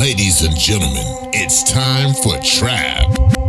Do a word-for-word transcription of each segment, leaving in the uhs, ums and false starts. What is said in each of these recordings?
Ladies and gentlemen, it's time for Trap.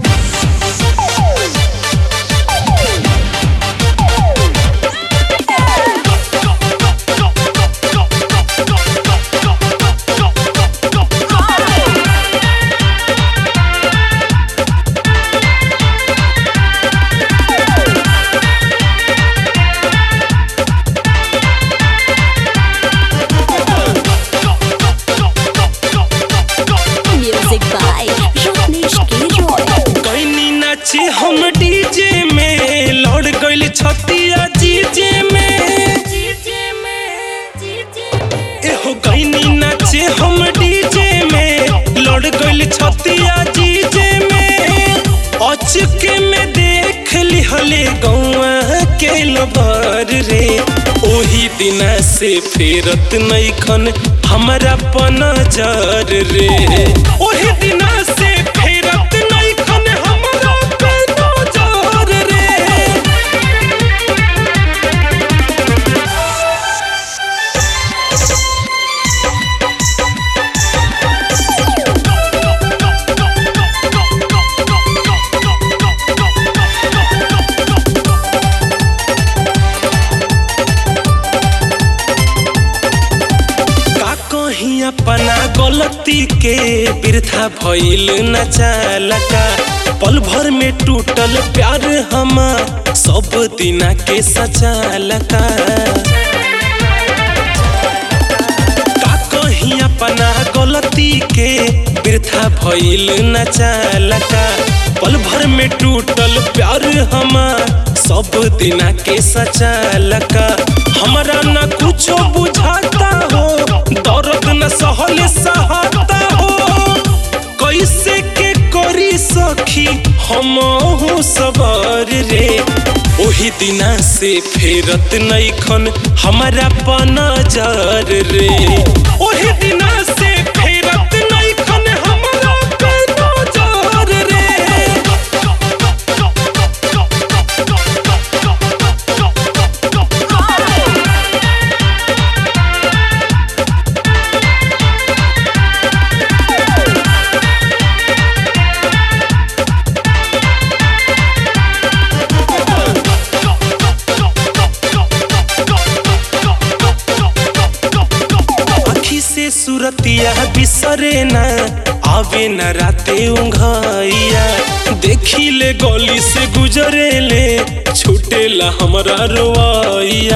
हम DJ में लौट गइल छतिया जीजे में एहो गइनी नाचे हम डीजे में लौट गइल छतिया जीजे में अचके में देख लिहले गौआ के लबर रे ओही दिना से फेरत नइखन हमरा पनजर रे ओही दिना से फेरत नइखन हमरा अपना गलती के बिरथा भइल न चालका पल भर में टूटल प्यार हमार सब दिना के सचालका का कहीं अपना गलती के बिरथा भइल न चालका पल भर में टूटल प्यार हमार सब दिना के सचालका हमरा न कुछो बुझाता हो दर्द न सहल सहाता हो कैसे के करी सखी हमहु सबर रे ओही दिना से फेरत नइखन हमरा पनजर रे ओही दिना से फेरत नइखन हमरा पनजर रे सुरतिया बिसरे ना आवे न राते उंघाइया देखी ले गली से गुजरे ले छूटेला हमरा रोआइया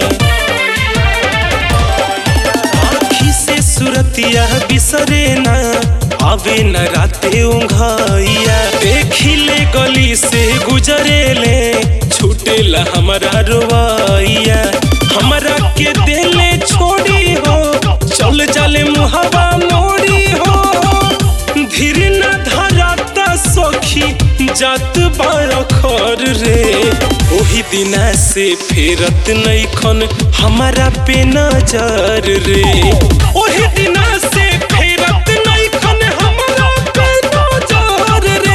आँखी से सुरतिया बिसरे ना आवे न राते उंघाइया देखी ले गली से गुजरे ले छूटेला हमरा रोआइया हमरा के देले छोड़ी हो चल चले मुहवा मोड़ी हो धीर न धराता सखी जात बाखर रे ओही दिना से फेरत नइखन हमरा पे नजर रे ओही दिना से फेरत नइखन हमरा पे नजर रे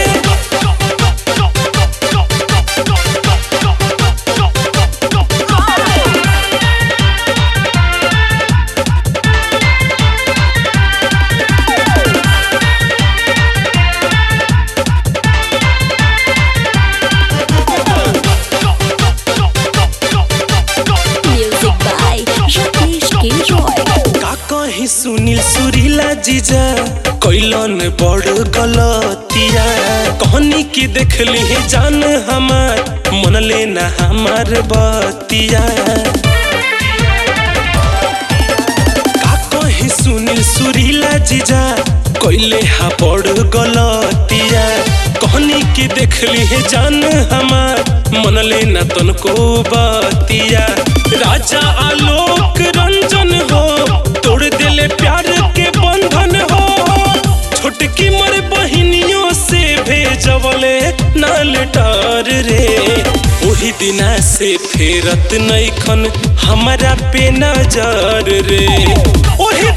सुनील सुरीला जीजा कैलन बड़ गलतिया कहनी की देखली है जान हमार मन लेना हमार बतिया का कहीं सुनील सुरीला जीजा कैले हा बड़ गलतिया कहनी की देखली है जान हमार मन लेना तनको बतिया राजा आलोक रंजन हो तोड़ दिले प्यार के बंधन हो छोटकी मर बहिनियों से भेजवले ना लेटर रे ओही दिना से फेरत नइखन हमरा पे नजर रे ओही